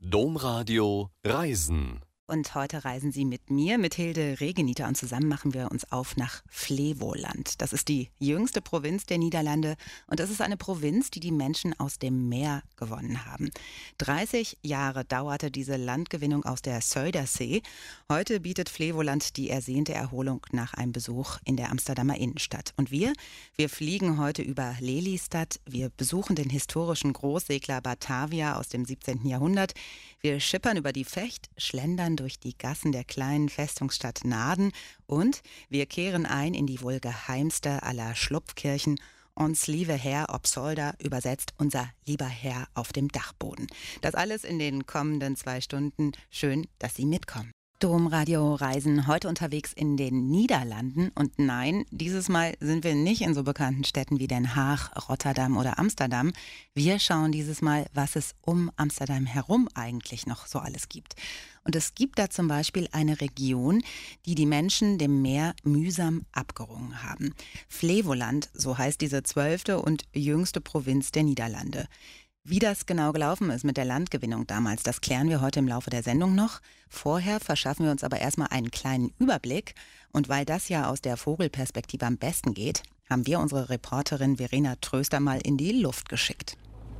Domradio Reisen. Und heute reisen Sie mit mir, mit Hilde Regeniter, und zusammen machen wir uns auf nach Flevoland. Das ist die jüngste Provinz der Niederlande und das ist eine Provinz, die die Menschen aus dem Meer gewonnen haben. 30 Jahre dauerte diese Landgewinnung aus der Zuiderzee. Heute bietet Flevoland die ersehnte Erholung nach einem Besuch in der Amsterdamer Innenstadt. Und wir fliegen heute über Lelystad. Wir besuchen den historischen Großsegler Batavia aus dem 17. Jahrhundert. Wir schippern über die Vecht, schlendern durch die Gassen der kleinen Festungsstadt Naarden und wir kehren ein in die wohl geheimste aller Schlupfkirchen. Ons lieve Herr op Zolder, übersetzt unser lieber Herr auf dem Dachboden. Das alles in den kommenden 2 Stunden. Schön, dass Sie mitkommen. Domradio Reisen, heute unterwegs in den Niederlanden. Und nein, dieses Mal sind wir nicht in so bekannten Städten wie Den Haag, Rotterdam oder Amsterdam. Wir schauen dieses Mal, was es um Amsterdam herum eigentlich noch so alles gibt. Und es gibt da zum Beispiel eine Region, die die Menschen dem Meer mühsam abgerungen haben. Flevoland, so heißt diese 12. und jüngste Provinz der Niederlande. Wie das genau gelaufen ist mit der Landgewinnung damals, das klären wir heute im Laufe der Sendung noch. Vorher verschaffen wir uns aber erstmal einen kleinen Überblick. Und weil das ja aus der Vogelperspektive am besten geht, haben wir unsere Reporterin Verena Tröster mal in die Luft geschickt.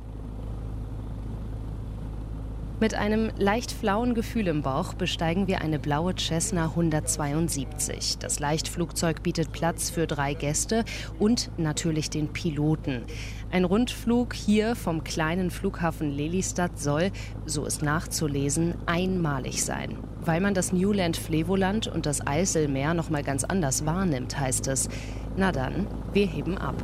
Mit einem leicht flauen Gefühl im Bauch besteigen wir eine blaue Cessna 172. Das Leichtflugzeug bietet Platz für 3 Gäste und natürlich den Piloten. Ein Rundflug hier vom kleinen Flughafen Lelystad soll, so ist nachzulesen, einmalig sein. Weil man das Newland Flevoland und das Eiselmeer noch mal ganz anders wahrnimmt, heißt es. Na dann, wir heben ab.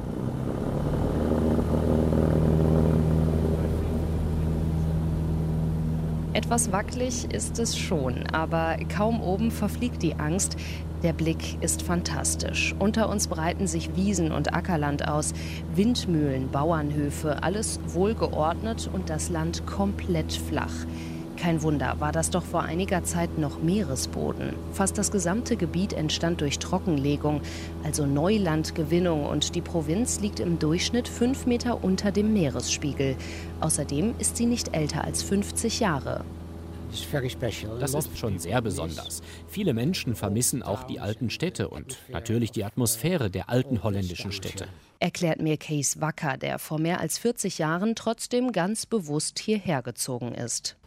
Etwas wackelig ist es schon, aber kaum oben verfliegt die Angst. Der Blick ist fantastisch. Unter uns breiten sich Wiesen und Ackerland aus, Windmühlen, Bauernhöfe, alles wohlgeordnet und das Land komplett flach. Kein Wunder, war das doch vor einiger Zeit noch Meeresboden. Fast das gesamte Gebiet entstand durch Trockenlegung, also Neulandgewinnung, und die Provinz liegt im Durchschnitt 5 Meter unter dem Meeresspiegel. Außerdem ist sie nicht älter als 50 Jahre. Das ist schon sehr besonders. Viele Menschen vermissen auch die alten Städte und natürlich die Atmosphäre der alten holländischen Städte. Erklärt mir Kees Wacker, der vor mehr als 40 Jahren trotzdem ganz bewusst hierher gezogen ist.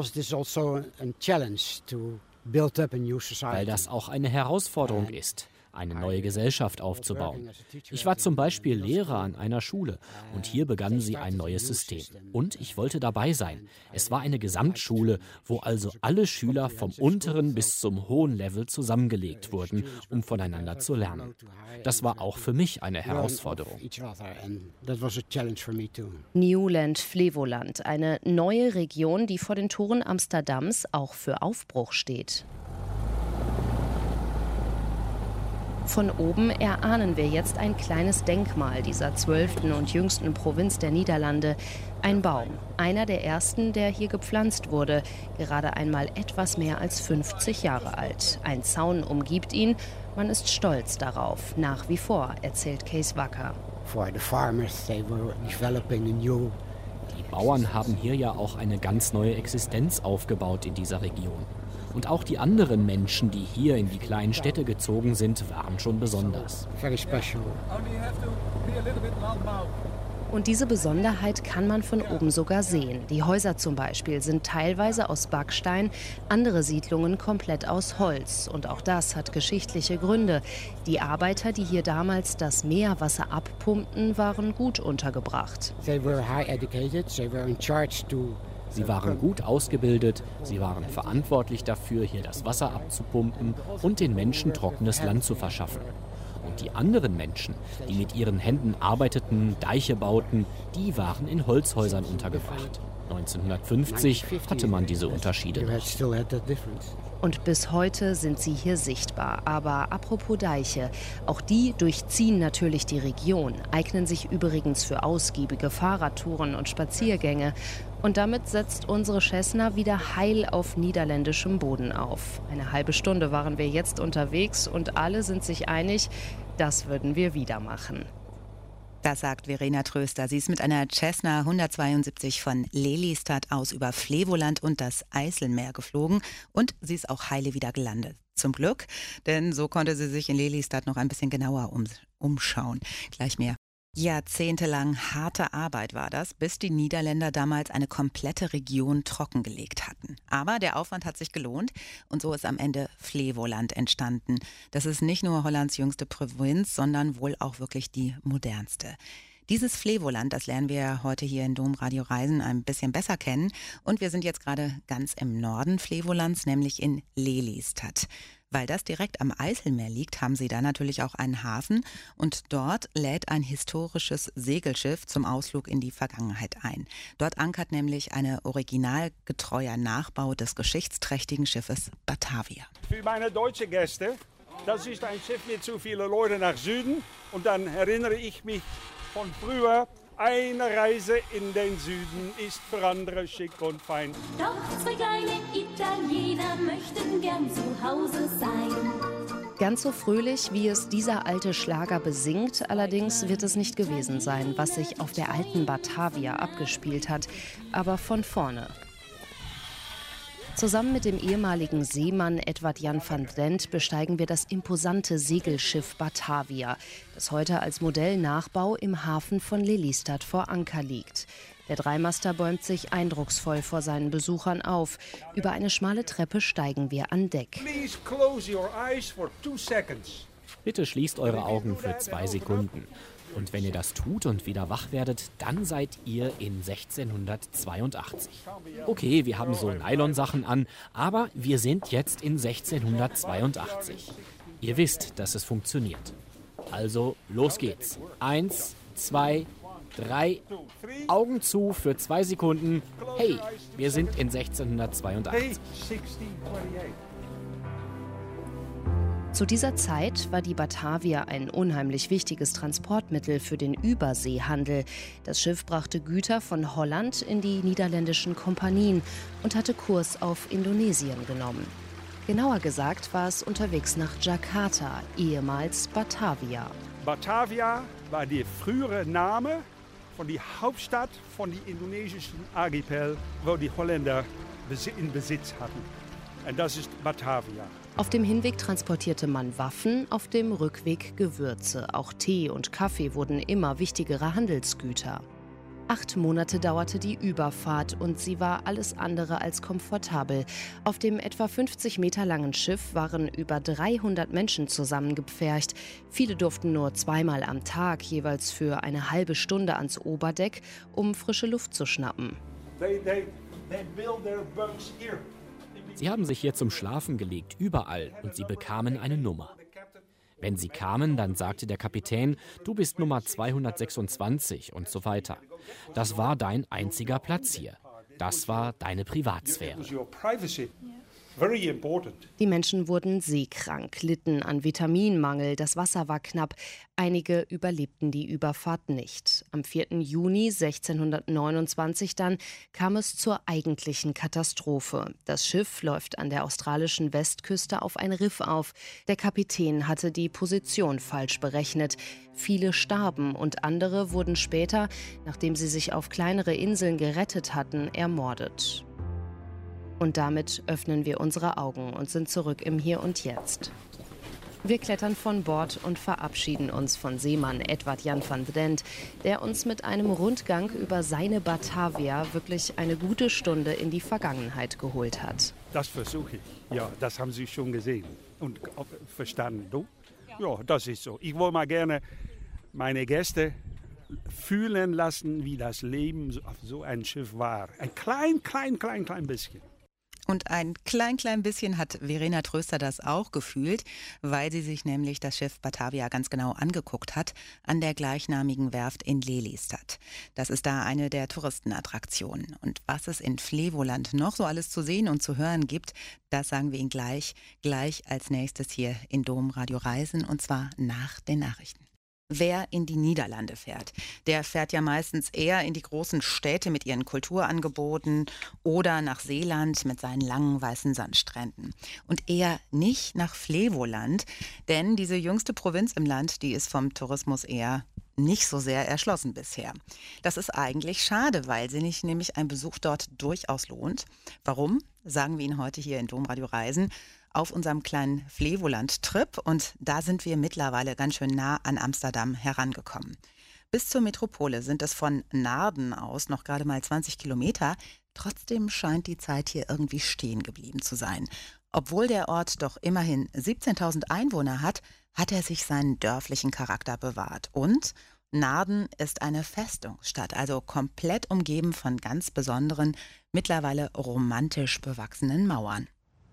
Weil das auch eine Herausforderung ist, eine neue Gesellschaft aufzubauen. Ich war zum Beispiel Lehrer an einer Schule und hier begannen sie ein neues System. Und ich wollte dabei sein. Es war eine Gesamtschule, wo also alle Schüler vom unteren bis zum hohen Level zusammengelegt wurden, um voneinander zu lernen. Das war auch für mich eine Herausforderung. Newland Flevoland, eine neue Region, die vor den Toren Amsterdams auch für Aufbruch steht. Von oben erahnen wir jetzt ein kleines Denkmal dieser 12. und jüngsten Provinz der Niederlande. Ein Baum, einer der ersten, der hier gepflanzt wurde, gerade einmal etwas mehr als 50 Jahre alt. Ein Zaun umgibt ihn, man ist stolz darauf, nach wie vor, erzählt Kees Wacker. Die Bauern haben hier ja auch eine ganz neue Existenz aufgebaut in dieser Region. Und auch die anderen Menschen, die hier in die kleinen Städte gezogen sind, waren schon besonders. Und diese Besonderheit kann man von oben sogar sehen. Die Häuser zum Beispiel sind teilweise aus Backstein, andere Siedlungen komplett aus Holz. Und auch das hat geschichtliche Gründe. Die Arbeiter, die hier damals das Meerwasser abpumpten, waren gut untergebracht. Sie waren gut ausgebildet, sie waren verantwortlich dafür, hier das Wasser abzupumpen und den Menschen trockenes Land zu verschaffen. Und die anderen Menschen, die mit ihren Händen arbeiteten, Deiche bauten, die waren in Holzhäusern untergebracht. 1950 hatte man diese Unterschiede noch. Und bis heute sind sie hier sichtbar. Aber apropos Deiche, auch die durchziehen natürlich die Region, eignen sich übrigens für ausgiebige Fahrradtouren und Spaziergänge. Und damit setzt unsere Cessna wieder heil auf niederländischem Boden auf. Eine halbe Stunde waren wir jetzt unterwegs und alle sind sich einig, das würden wir wieder machen. Das sagt Verena Tröster. Sie ist mit einer Cessna 172 von Lelystad aus über Flevoland und das Eiselmeer geflogen und sie ist auch heile wieder gelandet. Zum Glück, denn so konnte sie sich in Lelystad noch ein bisschen genauer umschauen. Gleich mehr. Jahrzehntelang harte Arbeit war das, bis die Niederländer damals eine komplette Region trockengelegt hatten. Aber der Aufwand hat sich gelohnt und so ist am Ende Flevoland entstanden. Das ist nicht nur Hollands jüngste Provinz, sondern wohl auch wirklich die modernste. Dieses Flevoland, das lernen wir heute hier in Domradio Reisen ein bisschen besser kennen. Und wir sind jetzt gerade ganz im Norden Flevolands, nämlich in Lelystad. Weil das direkt am Eiselmeer liegt, haben sie da natürlich auch einen Hafen. Und dort lädt ein historisches Segelschiff zum Ausflug in die Vergangenheit ein. Dort ankert nämlich ein originalgetreuer Nachbau des geschichtsträchtigen Schiffes Batavia. Für meine deutschen Gäste, das ist ein Schiff mit so vielen Leuten nach Süden. Und dann erinnere ich mich von früher, eine Reise in den Süden ist für andere schick und fein. Doch zwei kleine Italiener möchten gern zu Hause sein. Ganz so fröhlich, wie es dieser alte Schlager besingt, allerdings wird es nicht gewesen sein, was sich auf der alten Batavia abgespielt hat, aber von vorne. Zusammen mit dem ehemaligen Seemann Edward Jan van Drent besteigen wir das imposante Segelschiff Batavia, das heute als Modellnachbau im Hafen von Lelystad vor Anker liegt. Der Dreimaster bäumt sich eindrucksvoll vor seinen Besuchern auf. Über eine schmale Treppe steigen wir an Deck. Please close your eyes for 2 seconds. Bitte schließt eure Augen für 2 Sekunden. Und wenn ihr das tut und wieder wach werdet, dann seid ihr in 1682. Okay, wir haben so Nylonsachen an, aber wir sind jetzt in 1682. Ihr wisst, dass es funktioniert. Also, los geht's. 1, 2, 3, Augen zu für 2 Sekunden. Hey, wir sind in 1682. Hey, 1628. Zu dieser Zeit war die Batavia ein unheimlich wichtiges Transportmittel für den Überseehandel. Das Schiff brachte Güter von Holland in die niederländischen Kompanien und hatte Kurs auf Indonesien genommen. Genauer gesagt war es unterwegs nach Jakarta, ehemals Batavia. Batavia war der frühere Name von der Hauptstadt von dem indonesischen Archipel, wo die Holländer in Besitz hatten. Und das ist Batavia. Auf dem Hinweg transportierte man Waffen, auf dem Rückweg Gewürze. Auch Tee und Kaffee wurden immer wichtigere Handelsgüter. 8 Monate dauerte die Überfahrt und sie war alles andere als komfortabel. Auf dem etwa 50 Meter langen Schiff waren über 300 Menschen zusammengepfercht. Viele durften nur 2-mal am Tag, jeweils für eine halbe Stunde ans Oberdeck, um frische Luft zu schnappen. They build their boats here. Sie haben sich hier zum Schlafen gelegt, überall, und sie bekamen eine Nummer. Wenn sie kamen, dann sagte der Kapitän, du bist Nummer 226 und so weiter. Das war dein einziger Platz hier. Das war deine Privatsphäre. Very important. Die Menschen wurden seekrank, litten an Vitaminmangel, das Wasser war knapp. Einige überlebten die Überfahrt nicht. Am 4. Juni 1629 dann kam es zur eigentlichen Katastrophe. Das Schiff läuft an der australischen Westküste auf ein Riff auf. Der Kapitän hatte die Position falsch berechnet. Viele starben und andere wurden später, nachdem sie sich auf kleinere Inseln gerettet hatten, ermordet. Und damit öffnen wir unsere Augen und sind zurück im Hier und Jetzt. Wir klettern von Bord und verabschieden uns von Seemann Edward Jan van Drent, der uns mit einem Rundgang über seine Batavia wirklich eine gute Stunde in die Vergangenheit geholt hat. Das versuche ich. Ja, das haben Sie schon gesehen und verstanden. Du? Ja, das ist so. Ich wollte mal gerne meine Gäste fühlen lassen, wie das Leben auf so einem Schiff war. Ein klein bisschen. Und ein klein bisschen hat Verena Tröster das auch gefühlt, weil sie sich nämlich das Schiff Batavia ganz genau angeguckt hat an der gleichnamigen Werft in Lelystad. Das ist da eine der Touristenattraktionen. Und was es in Flevoland noch so alles zu sehen und zu hören gibt, das sagen wir Ihnen gleich als nächstes hier in Domradio Reisen und zwar nach den Nachrichten. Wer in die Niederlande fährt, der fährt ja meistens eher in die großen Städte mit ihren Kulturangeboten oder nach Seeland mit seinen langen weißen Sandstränden. Und eher nicht nach Flevoland, denn diese jüngste Provinz im Land, die ist vom Tourismus eher nicht so sehr erschlossen bisher. Das ist eigentlich schade, weil sich nämlich ein Besuch dort durchaus lohnt. Warum? Sagen wir Ihnen heute hier in Domradio Reisen auf unserem kleinen Flevoland-Trip. Und da sind wir mittlerweile ganz schön nah an Amsterdam herangekommen. Bis zur Metropole sind es von Naarden aus noch gerade mal 20 Kilometer. Trotzdem scheint die Zeit hier irgendwie stehen geblieben zu sein. Obwohl der Ort doch immerhin 17.000 Einwohner hat, hat er sich seinen dörflichen Charakter bewahrt. Und Naarden ist eine Festungsstadt, also komplett umgeben von ganz besonderen, mittlerweile romantisch bewachsenen Mauern.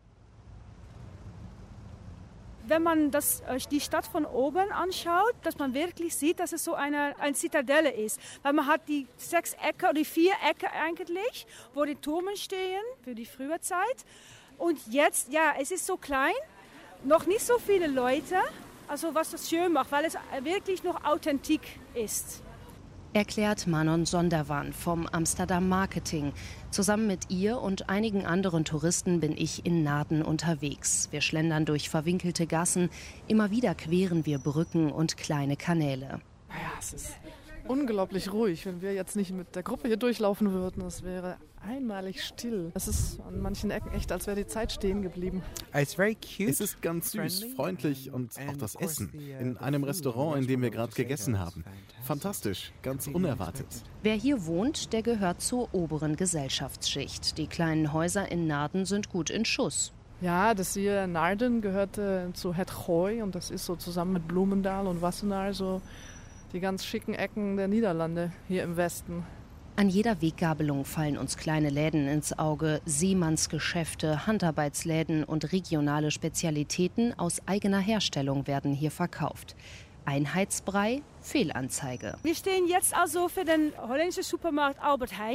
Wenn man die Stadt von oben anschaut, dass man wirklich sieht, dass es so eine Zitadelle ist. Weil man hat die 6 Ecken oder die 4 Ecken eigentlich, wo die Türme stehen für die frühe Zeit. Und jetzt, ja, es ist so klein, noch nicht so viele Leute, also was das schön macht, weil es wirklich noch authentisch ist. Erklärt Manon Sonderwan vom Amsterdam Marketing. Zusammen mit ihr und einigen anderen Touristen bin ich in Naarden unterwegs. Wir schlendern durch verwinkelte Gassen, immer wieder queren wir Brücken und kleine Kanäle. Ja, es ist unglaublich ruhig. Wenn wir jetzt nicht mit der Gruppe hier durchlaufen würden, es wäre einmalig still. Es ist an manchen Ecken echt, als wäre die Zeit stehen geblieben. Es ist ganz süß, freundlich und auch das Essen. In einem Restaurant, in dem wir gerade gegessen haben. Fantastisch, ganz unerwartet. Wer hier wohnt, der gehört zur oberen Gesellschaftsschicht. Die kleinen Häuser in Naarden sind gut in Schuss. Ja, das hier Naarden gehört zu Het Gooi und das ist so zusammen mit Bloemendaal und Wassenaar so die ganz schicken Ecken der Niederlande hier im Westen. An jeder Weggabelung fallen uns kleine Läden ins Auge, Seemannsgeschäfte, Handarbeitsläden und regionale Spezialitäten aus eigener Herstellung werden hier verkauft. Einheitsbrei, Fehlanzeige. Wir stehen jetzt also für den holländischen Supermarkt Albert Heijn,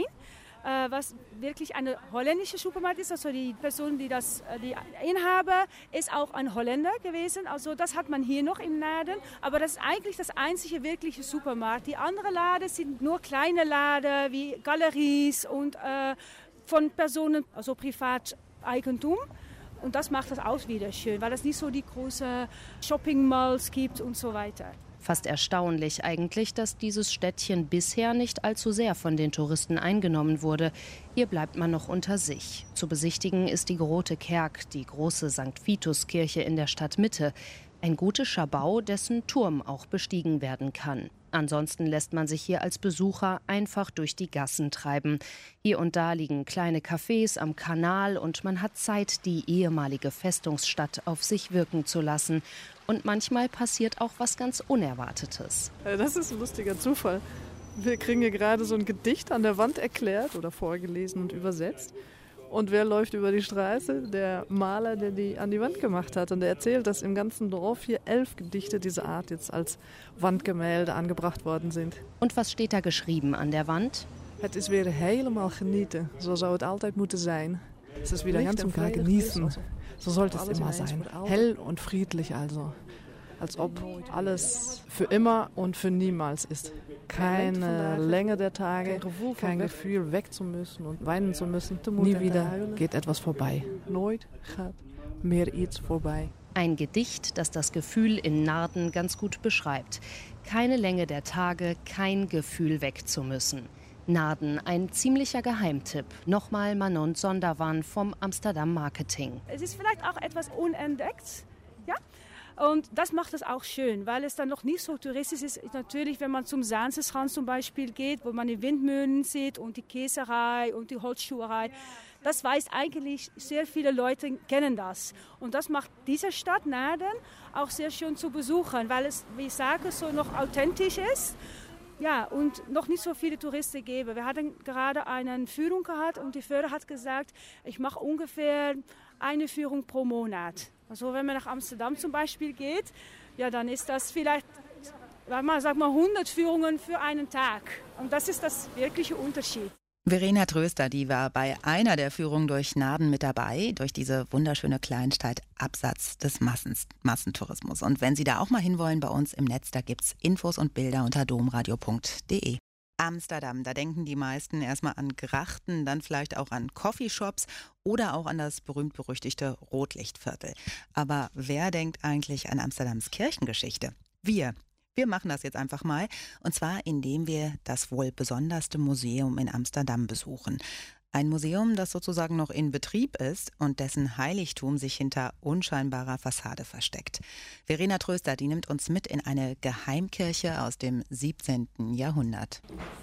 was wirklich ein holländischer Supermarkt ist. Also die Person, die Inhaber, ist auch ein Holländer gewesen. Also das hat man hier noch im Naarden. Aber das ist eigentlich das einzige wirkliche Supermarkt. Die anderen Läden sind nur kleine Läden wie Galeries und von Personen, also Privateigentum. Und das macht das auch wieder schön, weil es nicht so die großen Shopping-Malls gibt und so weiter. Fast erstaunlich eigentlich, dass dieses Städtchen bisher nicht allzu sehr von den Touristen eingenommen wurde. Hier bleibt man noch unter sich. Zu besichtigen ist die Grote Kerk, die große St. Vitus-Kirche in der Stadtmitte. Ein gotischer Bau, dessen Turm auch bestiegen werden kann. Ansonsten lässt man sich hier als Besucher einfach durch die Gassen treiben. Hier und da liegen kleine Cafés am Kanal und man hat Zeit, die ehemalige Festungsstadt auf sich wirken zu lassen. Und manchmal passiert auch was ganz Unerwartetes. Das ist ein lustiger Zufall. Wir kriegen hier gerade so ein Gedicht an der Wand erklärt oder vorgelesen und übersetzt. Und wer läuft über die Straße? Der Maler, der die an die Wand gemacht hat. Und der erzählt, dass im ganzen Dorf hier 11 Gedichte dieser Art jetzt als Wandgemälde angebracht worden sind. Und was steht da geschrieben an der Wand? Het is weer helemaal genieten. So zou het altijd moeten sein. Es ist wieder ganz und gar genießen. So sollte es immer sein. Hell und friedlich also. Als ob alles für immer und für niemals ist. Keine Länge der Tage, kein Gefühl weg zu müssen und weinen zu müssen. Nie wieder geht etwas vorbei. Nooit gaat meer iets vorbei. Ein Gedicht, das das Gefühl in Naarden ganz gut beschreibt. Keine Länge der Tage, kein Gefühl weg zu müssen. Naarden, ein ziemlicher Geheimtipp. Nochmal Manon Sonderwan vom Amsterdam Marketing. Es ist vielleicht auch etwas unentdeckt, ja? Und das macht es auch schön, weil es dann noch nicht so touristisch ist. Natürlich, wenn man zum Zaansestrand zum Beispiel geht, wo man die Windmühlen sieht und die Käserei und die Holzschuherei. Das weiß eigentlich, sehr viele Leute kennen das. Und das macht diese Stadt Naarden auch sehr schön zu besuchen, weil es, wie ich sage, so noch authentisch ist. Ja, und noch nicht so viele Touristen geben. Wir hatten gerade eine Führung gehabt und die Führer hat gesagt, ich mache ungefähr eine Führung pro Monat. Also wenn man nach Amsterdam zum Beispiel geht, ja, dann ist das vielleicht, sag mal 100 Führungen für einen Tag. Und das ist das wirkliche Unterschied. Verena Tröster, die war bei einer der Führungen durch Naarden mit dabei, durch diese wunderschöne Kleinstadt abseits des Massentourismus. Und wenn Sie da auch mal hinwollen bei uns im Netz, da gibt's Infos und Bilder unter domradio.de. Amsterdam, da denken die meisten erstmal an Grachten, dann vielleicht auch an Coffeeshops oder auch an das berühmt-berüchtigte Rotlichtviertel. Aber wer denkt eigentlich an Amsterdams Kirchengeschichte? Wir Wir machen das jetzt einfach mal. Und zwar, indem wir das wohl besonderste Museum in Amsterdam besuchen. Ein Museum, das sozusagen noch in Betrieb ist und dessen Heiligtum sich hinter unscheinbarer Fassade versteckt. Verena Tröster, die nimmt uns mit in eine Geheimkirche aus dem 17. Jahrhundert.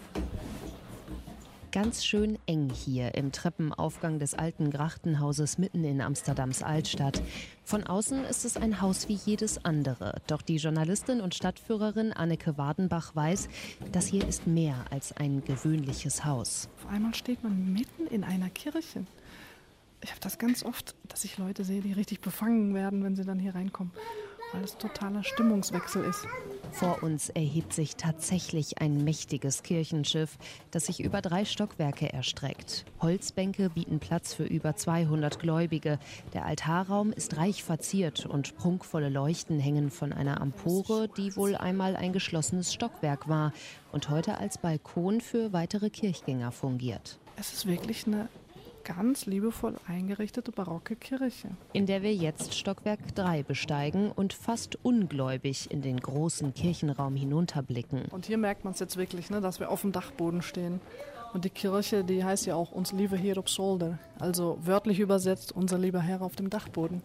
Ganz schön eng hier im Treppenaufgang des alten Grachtenhauses mitten in Amsterdams Altstadt. Von außen ist es ein Haus wie jedes andere. Doch die Journalistin und Stadtführerin Anneke Wadenbach weiß, das hier ist mehr als ein gewöhnliches Haus. Auf einmal steht man mitten in einer Kirche. Ich habe das ganz oft, dass ich Leute sehe, die richtig befangen werden, wenn sie dann hier reinkommen, weil es totaler Stimmungswechsel ist. Vor uns erhebt sich tatsächlich ein mächtiges Kirchenschiff, das sich über 3 Stockwerke erstreckt. Holzbänke bieten Platz für über 200 Gläubige. Der Altarraum ist reich verziert und prunkvolle Leuchten hängen von einer Empore, die wohl einmal ein geschlossenes Stockwerk war und heute als Balkon für weitere Kirchgänger fungiert. Es ist wirklich eine ganz liebevoll eingerichtete barocke Kirche, in der wir jetzt Stockwerk 3 besteigen und fast ungläubig in den großen Kirchenraum hinunterblicken. Und hier merkt man es jetzt wirklich, ne, dass wir auf dem Dachboden stehen. Und die Kirche, die heißt ja auch Ons Lieve Heer op Zolder, also wörtlich übersetzt unser lieber Herr auf dem Dachboden.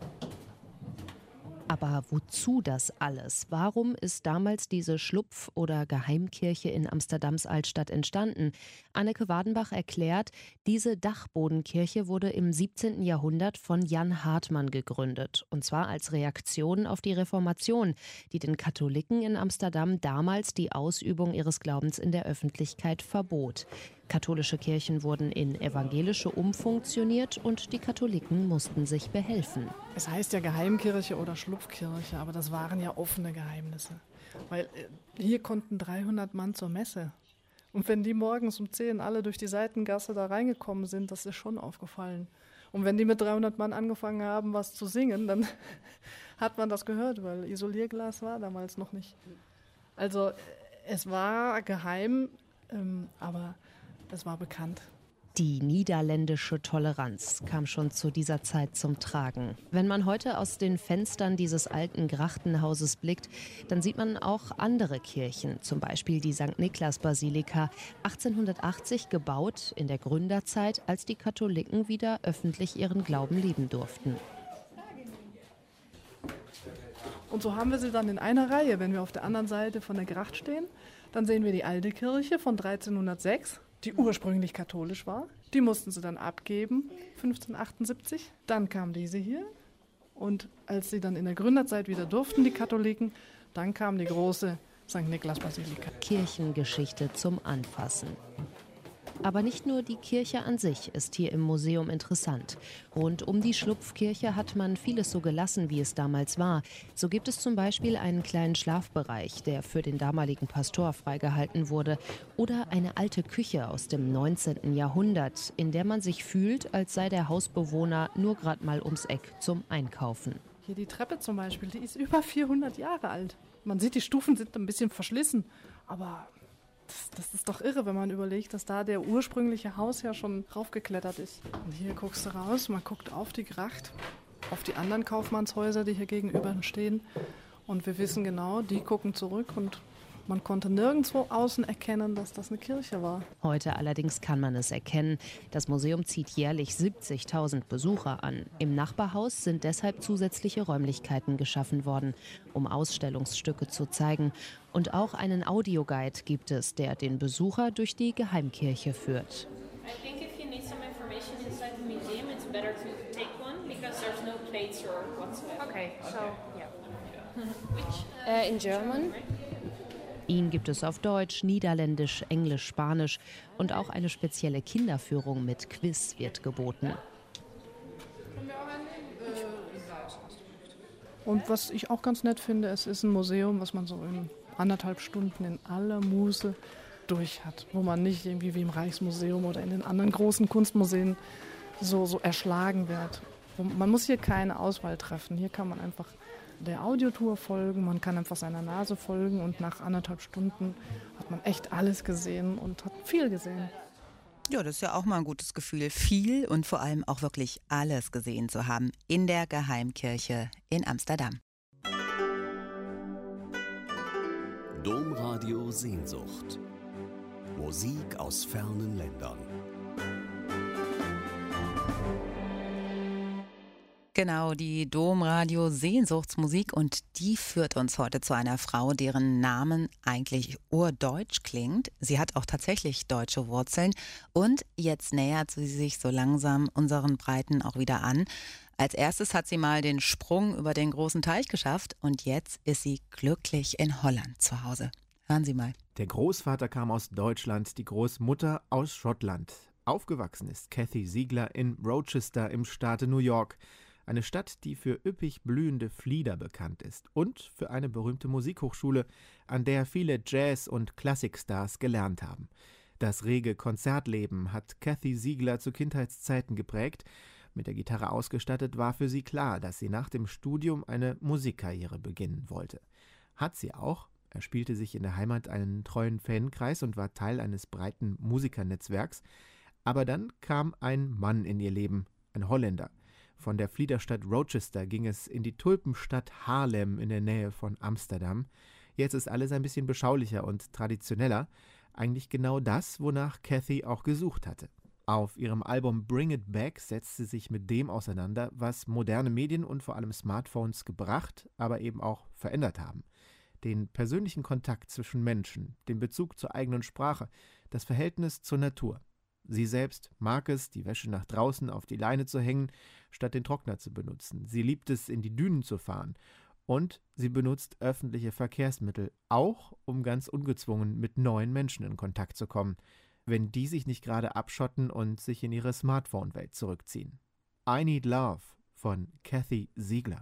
Aber wozu das alles? Warum ist damals diese Schlupf- oder Geheimkirche in Amsterdams Altstadt entstanden? Anneke Wadenbach erklärt, diese Dachbodenkirche wurde im 17. Jahrhundert von Jan Hartmann gegründet. Und zwar als Reaktion auf die Reformation, die den Katholiken in Amsterdam damals die Ausübung ihres Glaubens in der Öffentlichkeit verbot. Katholische Kirchen wurden in evangelische umfunktioniert und die Katholiken mussten sich behelfen. Es heißt ja Geheimkirche oder Schlupfkirche, aber das waren ja offene Geheimnisse. Weil hier konnten 300 Mann zur Messe. Und wenn die morgens um 10 alle durch die Seitengasse da reingekommen sind, das ist schon aufgefallen. Und wenn die mit 300 Mann angefangen haben, was zu singen, dann hat man das gehört, weil Isolierglas war damals noch nicht. Also es war geheim, aber es war bekannt. Die niederländische Toleranz kam schon zu dieser Zeit zum Tragen. Wenn man heute aus den Fenstern dieses alten Grachtenhauses blickt, dann sieht man auch andere Kirchen, zum Beispiel die St. Niklas-Basilika, 1880 gebaut in der Gründerzeit, als die Katholiken wieder öffentlich ihren Glauben leben durften. Und so haben wir sie dann in einer Reihe. Wenn wir auf der anderen Seite von der Gracht stehen, dann sehen wir die alte Kirche von 1306. Die ursprünglich katholisch war. Die mussten sie dann abgeben, 1578. Dann kam diese hier. Und als sie dann in der Gründerzeit wieder durften, die Katholiken, dann kam die große St. Niklas-Basilika. Kirchengeschichte zum Anfassen. Aber nicht nur die Kirche an sich ist hier im Museum interessant. Rund um die Schlupfkirche hat man vieles so gelassen, wie es damals war. So gibt es zum Beispiel einen kleinen Schlafbereich, der für den damaligen Pastor freigehalten wurde. Oder eine alte Küche aus dem 19. Jahrhundert, in der man sich fühlt, als sei der Hausbewohner nur gerade mal ums Eck zum Einkaufen. Hier die Treppe zum Beispiel, die ist über 400 Jahre alt. Man sieht, die Stufen sind ein bisschen verschlissen, aber das ist doch irre, wenn man überlegt, dass da der ursprüngliche Hausherr schon raufgeklettert ist. Und hier guckst du raus, man guckt auf die Gracht, auf die anderen Kaufmannshäuser, die hier gegenüber stehen. Und wir wissen genau, die gucken zurück und man konnte nirgendwo außen erkennen, dass das eine Kirche war. Heute allerdings kann man es erkennen. Das Museum zieht jährlich 70.000 Besucher an. Im Nachbarhaus sind deshalb zusätzliche Räumlichkeiten geschaffen worden, um Ausstellungsstücke zu zeigen. Und auch einen Audioguide gibt es, der den Besucher durch die Geheimkirche führt. Okay, so in German? Ihn gibt es auf Deutsch, Niederländisch, Englisch, Spanisch und auch eine spezielle Kinderführung mit Quiz wird geboten. Und was ich auch ganz nett finde, es ist ein Museum, was man so in 1,5 Stunden in aller Muße durch hat, wo man nicht irgendwie wie im Rijksmuseum oder in den anderen großen Kunstmuseen so erschlagen wird. Man muss hier keine Auswahl treffen. Hier kann man einfach der Audiotour folgen, man kann einfach seiner Nase folgen und nach 1,5 Stunden hat man echt alles gesehen und hat viel gesehen. Ja, das ist ja auch mal ein gutes Gefühl, viel und vor allem auch wirklich alles gesehen zu haben in der Geheimkirche in Amsterdam. Domradio Sehnsucht. Musik aus fernen Ländern. Genau, die Domradio Sehnsuchtsmusik, und die führt uns heute zu einer Frau, deren Namen eigentlich urdeutsch klingt. Sie hat auch tatsächlich deutsche Wurzeln und jetzt nähert sie sich so langsam unseren Breiten auch wieder an. Als erstes hat sie mal den Sprung über den großen Teich geschafft und jetzt ist sie glücklich in Holland zu Hause. Hören Sie mal. Der Großvater kam aus Deutschland, die Großmutter aus Schottland. Aufgewachsen ist Cathy Ziegler in Rochester im Staate New York. Eine Stadt, die für üppig blühende Flieder bekannt ist und für eine berühmte Musikhochschule, an der viele Jazz- und Klassikstars gelernt haben. Das rege Konzertleben hat Cathy Ziegler zu Kindheitszeiten geprägt. Mit der Gitarre ausgestattet war für sie klar, dass sie nach dem Studium eine Musikkarriere beginnen wollte. Hat sie auch. Er spielte sich in der Heimat einen treuen Fankreis und war Teil eines breiten Musikernetzwerks. Aber dann kam ein Mann in ihr Leben, ein Holländer. Von der Fliederstadt Rochester ging es in die Tulpenstadt Haarlem in der Nähe von Amsterdam. Jetzt ist alles ein bisschen beschaulicher und traditioneller. Eigentlich genau das, wonach Cathy auch gesucht hatte. Auf ihrem Album Bring It Back setzt sie sich mit dem auseinander, was moderne Medien und vor allem Smartphones gebracht, aber eben auch verändert haben. Den persönlichen Kontakt zwischen Menschen, den Bezug zur eigenen Sprache, das Verhältnis zur Natur. Sie selbst mag es, die Wäsche nach draußen auf die Leine zu hängen, statt den Trockner zu benutzen. Sie liebt es, in die Dünen zu fahren. Und sie benutzt öffentliche Verkehrsmittel, auch um ganz ungezwungen mit neuen Menschen in Kontakt zu kommen, wenn die sich nicht gerade abschotten und sich in ihre Smartphone-Welt zurückziehen. I Need Love von Cathy Ziegler.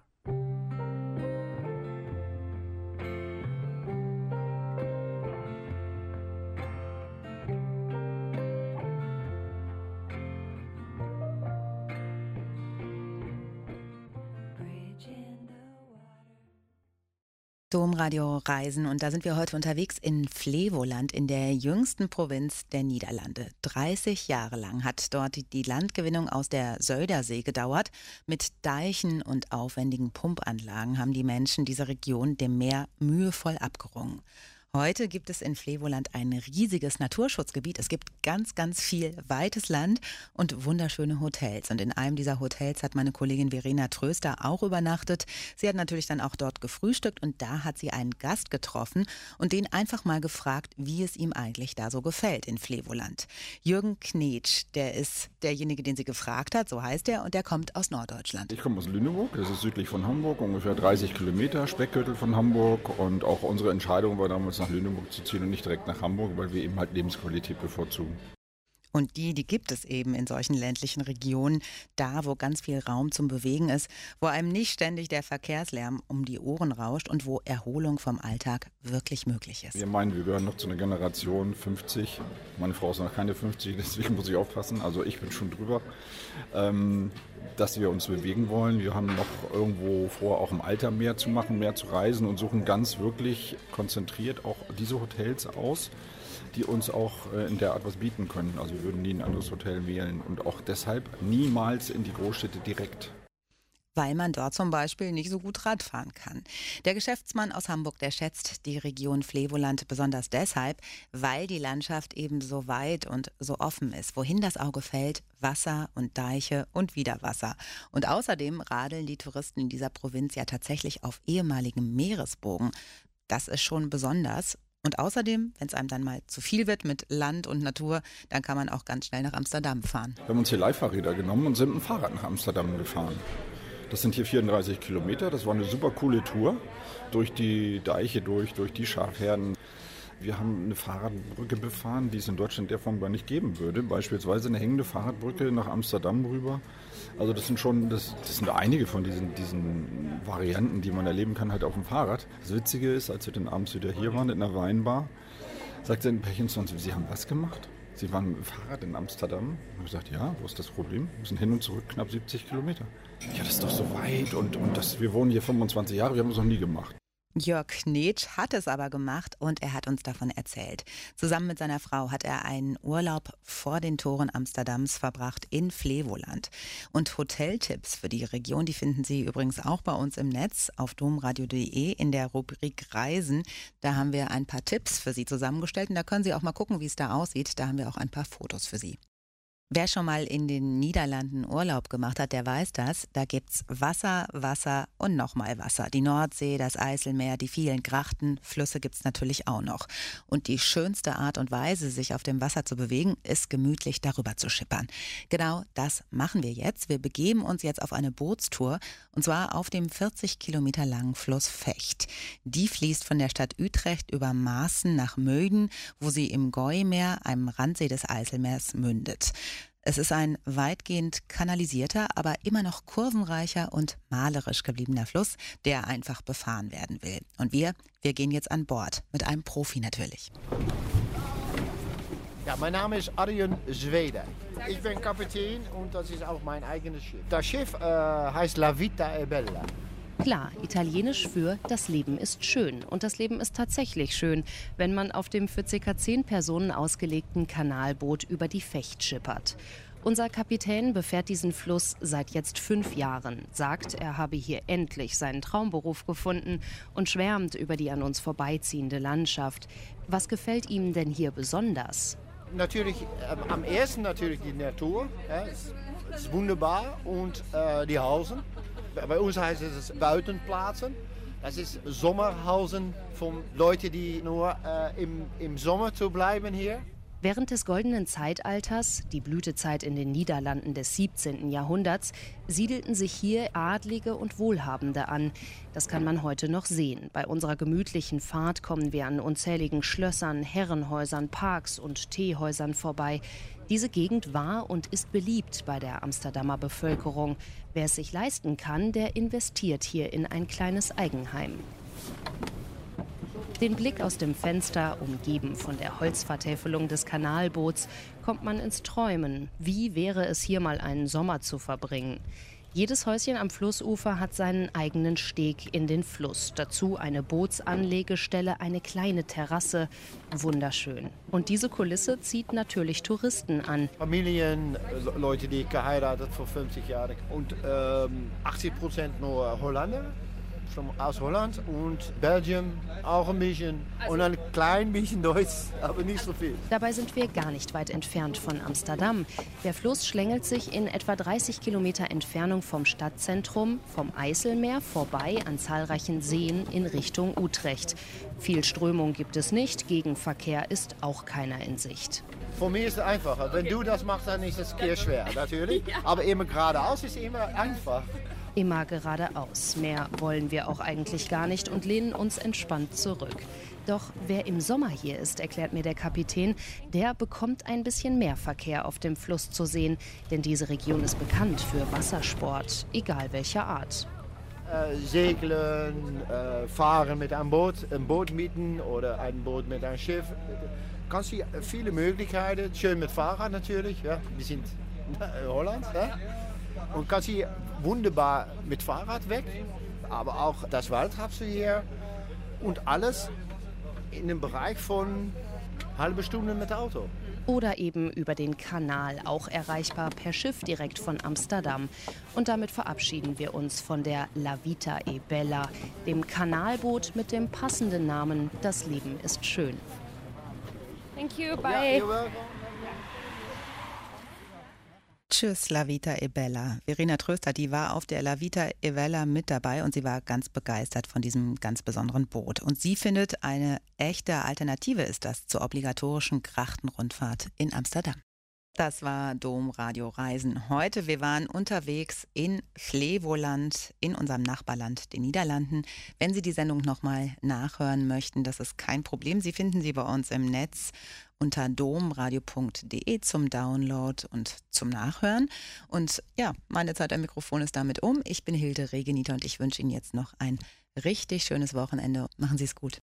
Domradio Reisen, und da sind wir heute unterwegs in Flevoland, in der jüngsten Provinz der Niederlande. 30 Jahre lang hat dort die Landgewinnung aus der Zuiderzee gedauert. Mit Deichen und aufwendigen Pumpanlagen haben die Menschen dieser Region dem Meer mühevoll abgerungen. Heute gibt es in Flevoland ein riesiges Naturschutzgebiet. Es gibt ganz, ganz viel weites Land und wunderschöne Hotels. Und in einem dieser Hotels hat meine Kollegin Verena Tröster auch übernachtet. Sie hat natürlich dann auch dort gefrühstückt und da hat sie einen Gast getroffen und den einfach mal gefragt, wie es ihm eigentlich da so gefällt in Flevoland. Jürgen Knetsch, der ist derjenige, den sie gefragt hat, so heißt er, und der kommt aus Norddeutschland. Ich komme aus Lüneburg, das ist südlich von Hamburg, ungefähr 30 Kilometer, Speckgürtel von Hamburg, und auch unsere Entscheidung war damals nach Lüneburg zu ziehen und nicht direkt nach Hamburg, weil wir eben halt Lebensqualität bevorzugen. Und die gibt es eben in solchen ländlichen Regionen, da wo ganz viel Raum zum Bewegen ist, wo einem nicht ständig der Verkehrslärm um die Ohren rauscht und wo Erholung vom Alltag wirklich möglich ist. Wir meinen, wir gehören noch zu einer Generation 50. Meine Frau ist noch keine 50, deswegen muss ich aufpassen. Also ich bin schon drüber, dass wir uns bewegen wollen. Wir haben noch irgendwo vor, auch im Alter mehr zu machen, mehr zu reisen und suchen ganz wirklich konzentriert auch diese Hotels aus, die uns auch in der Art was bieten können. Also wir würden nie ein anderes Hotel wählen und auch deshalb niemals in die Großstädte direkt. Weil man dort zum Beispiel nicht so gut Rad fahren kann. Der Geschäftsmann aus Hamburg, der schätzt die Region Flevoland besonders deshalb, weil die Landschaft eben so weit und so offen ist. Wohin das Auge fällt, Wasser und Deiche und wieder Wasser. Und außerdem radeln die Touristen in dieser Provinz ja tatsächlich auf ehemaligem Meeresbogen. Das ist schon besonders. Und außerdem, wenn es einem dann mal zu viel wird mit Land und Natur, dann kann man auch ganz schnell nach Amsterdam fahren. Wir haben uns hier Leihfahrräder genommen und sind mit dem Fahrrad nach Amsterdam gefahren. Das sind hier 34 Kilometer, das war eine super coole Tour. Durch die Deiche, durch die Schafherden. Wir haben eine Fahrradbrücke befahren, die es in Deutschland in der Form gar nicht geben würde. Beispielsweise eine hängende Fahrradbrücke nach Amsterdam rüber. Also das sind einige von diesen Varianten, die man erleben kann, halt auf dem Fahrrad. Das Witzige ist, als wir dann abends wieder hier waren in einer Weinbar, sagte ein Pärchen zu uns, Sie haben was gemacht? Sie waren mit dem Fahrrad in Amsterdam. Und ich habe gesagt, ja, wo ist das Problem? Wir sind hin und zurück knapp 70 Kilometer. Ja, das ist doch so weit und wir wohnen hier 25 Jahre, wir haben es noch nie gemacht. Jörg Knetsch hat es aber gemacht und er hat uns davon erzählt. Zusammen mit seiner Frau hat er einen Urlaub vor den Toren Amsterdams verbracht in Flevoland. Und Hoteltipps für die Region, die finden Sie übrigens auch bei uns im Netz auf domradio.de in der Rubrik Reisen. Da haben wir ein paar Tipps für Sie zusammengestellt und da können Sie auch mal gucken, wie es da aussieht. Da haben wir auch ein paar Fotos für Sie. Wer schon mal in den Niederlanden Urlaub gemacht hat, der weiß das. Da gibt's Wasser, Wasser und nochmal Wasser. Die Nordsee, das Eiselmeer, die vielen Grachten, Flüsse gibt's natürlich auch noch. Und die schönste Art und Weise, sich auf dem Wasser zu bewegen, ist gemütlich darüber zu schippern. Genau das machen wir jetzt. Wir begeben uns jetzt auf eine Bootstour und zwar auf dem 40 Kilometer langen Fluss Vecht. Die fließt von der Stadt Utrecht über Maaßen nach Muiden, wo sie im Gooimeer, einem Randsee des Eiselmeers, mündet. Es ist ein weitgehend kanalisierter, aber immer noch kurvenreicher und malerisch gebliebener Fluss, der einfach befahren werden will. Und wir gehen jetzt an Bord, mit einem Profi natürlich. Ja, mein Name ist Arjen Zwede. Ich bin Kapitän und das ist auch mein eigenes Schiff. Das Schiff heißt La Vita è Bella. Klar, italienisch für das Leben ist schön. Und das Leben ist tatsächlich schön, wenn man auf dem für ca. 10 Personen ausgelegten Kanalboot über die Vecht schippert. Unser Kapitän befährt diesen Fluss seit jetzt 5 Jahren, sagt, er habe hier endlich seinen Traumberuf gefunden und schwärmt über die an uns vorbeiziehende Landschaft. Was gefällt ihm denn hier besonders? Natürlich, am ersten natürlich die Natur, ja, ist wunderbar, und die Hausen. Bei uns heißt es Buitenplaatsen. Das ist Sommerhausen von Leuten, die nur im Sommer zu bleiben hier. Während des Goldenen Zeitalters, die Blütezeit in den Niederlanden des 17. Jahrhunderts, siedelten sich hier Adlige und Wohlhabende an. Das kann man heute noch sehen. Bei unserer gemütlichen Fahrt kommen wir an unzähligen Schlössern, Herrenhäusern, Parks und Teehäusern vorbei. Diese Gegend war und ist beliebt bei der Amsterdamer Bevölkerung. Wer es sich leisten kann, der investiert hier in ein kleines Eigenheim. Den Blick aus dem Fenster, umgeben von der Holzvertäfelung des Kanalboots, kommt man ins Träumen. Wie wäre es hier mal einen Sommer zu verbringen? Jedes Häuschen am Flussufer hat seinen eigenen Steg in den Fluss. Dazu eine Bootsanlegestelle, eine kleine Terrasse. Wunderschön. Und diese Kulisse zieht natürlich Touristen an. Familien, Leute, die geheiratet vor 50 Jahren. Und 80% nur Holländer. Aus Holland und Belgien auch ein bisschen und ein klein bisschen Deutsch, aber nicht so viel. Dabei sind wir gar nicht weit entfernt von Amsterdam. Der Fluss schlängelt sich in etwa 30 Kilometer Entfernung vom Stadtzentrum, vom Eiselmeer vorbei an zahlreichen Seen in Richtung Utrecht. Viel Strömung gibt es nicht, Gegenverkehr ist auch keiner in Sicht. Für mich ist es einfacher. Wenn du das machst, dann ist es sehr schwer, natürlich. Aber immer geradeaus ist immer einfach. Immer geradeaus. Mehr wollen wir auch eigentlich gar nicht und lehnen uns entspannt zurück. Doch wer im Sommer hier ist, erklärt mir der Kapitän, der bekommt ein bisschen mehr Verkehr auf dem Fluss zu sehen. Denn diese Region ist bekannt für Wassersport, egal welcher Art. Segeln, fahren mit einem Boot mieten oder ein Boot mit einem Schiff. Kannst du viele Möglichkeiten, schön mit Fahrrad natürlich, ja. Wir sind in Holland, ja. Und kannst hier wunderbar mit Fahrrad weg, aber auch das Wald hast du hier und alles in dem Bereich von halbe Stunde mit Auto. Oder eben über den Kanal, auch erreichbar per Schiff direkt von Amsterdam. Und damit verabschieden wir uns von der La Vita è Bella, dem Kanalboot mit dem passenden Namen Das Leben ist schön. Thank you, bye. Ja, Tschüss, La Vita è Bella. Verena Tröster, die war auf der La Vita è Bella mit dabei und sie war ganz begeistert von diesem ganz besonderen Boot. Und sie findet, eine echte Alternative ist das zur obligatorischen Grachtenrundfahrt in Amsterdam. Das war Domradio Reisen heute. Wir waren unterwegs in Flevoland, in unserem Nachbarland, den Niederlanden. Wenn Sie die Sendung nochmal nachhören möchten, das ist kein Problem. Sie finden sie bei uns im Netz unter domradio.de zum Download und zum Nachhören. Und ja, meine Zeit am Mikrofon ist damit um. Ich bin Hilde Regenita und ich wünsche Ihnen jetzt noch ein richtig schönes Wochenende. Machen Sie es gut.